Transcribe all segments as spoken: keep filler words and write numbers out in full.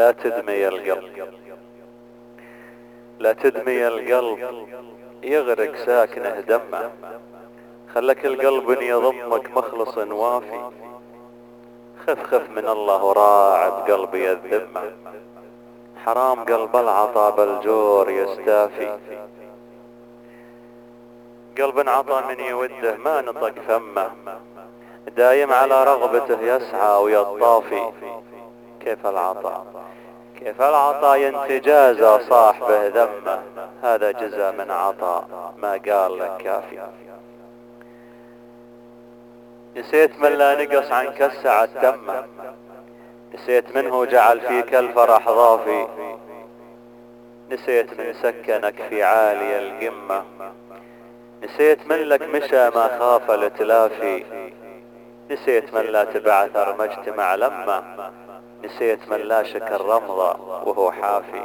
لا تدمي القلب، لا تدمي القلب يغرق ساكنه دمه. خلك القلب يضمك مخلص وافي، خف خف من الله وراع بقلبي الذمة. حرام قلب العطا بالجور يستافي، قلب عطى من يوده ما نطق فمه، دايم على رغبته يسعى ويطافي. كيف العطا كيف العطا ينتجازى صاحبه ذمه، هذا جزا من عطا ما قال لك كافي. نسيت من لا نقص عنك السعة تمه، نسيت منه جعل فيك الفرح ضافي. نسيت من سكنك في عالي القمة، نسيت من لك مشى ما خاف الاتلافي. نسيت من لا تبعثر ما اجتمع لمه، نسيت من لا شكر رمضة وهو حافي.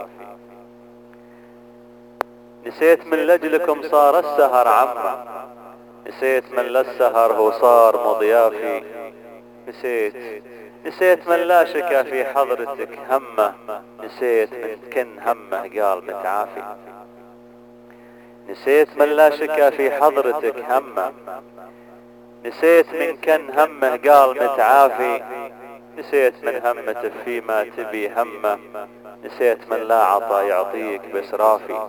نسيت من لجلكم صار السهر عمه، نسيت من لا السهر هو صار مضيافي. نسيت نسيت من لا شكا في حضرتك همه، نسيت من كن همه قال متعافي. نسيت من لا شكا في حضرتك همه، نسيت من كن همه قال متعافي. نسيت من همته فيما تبي همه، نسيت من لا عطا يعطيك بسرافي.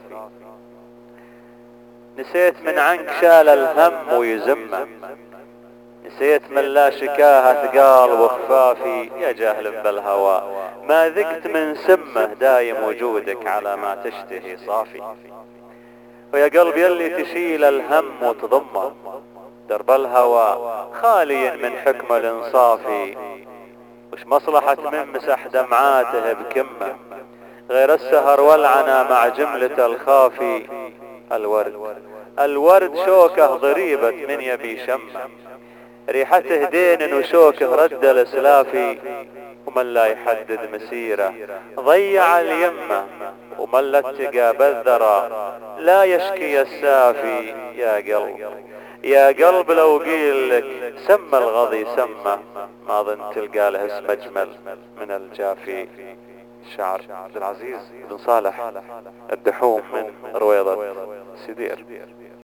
نسيت من عنك شال الهم ويزمه، نسيت من لا شكاها ثقال وخفافي. يا جاهل بالهوى ما ذقت من سمه، دايم وجودك على ما تشتهي صافي. ويا قلبي اللي تشيل الهم وتضمه، درب الهوى خالي من حكم الانصافي. وش مصلحة من مسح دمعاته بكمه، غير السهر والعنا مع جملة الخافي. الورد الورد شوكه ضريبة من يبي شمه، ريحته دين وشوكه رد الاسلافي. ومن لا يحدد مسيره ضيع اليمه، ومن لا اتقى بالذرى لا يشكي السافي. يا قلب يا قلب لو قيل لك سم الغضي سمه، ما ظن تلقى له اسم اجمل من الجافي. شعر عبد العزيز بن صالح الدحوم من رويضة سدير.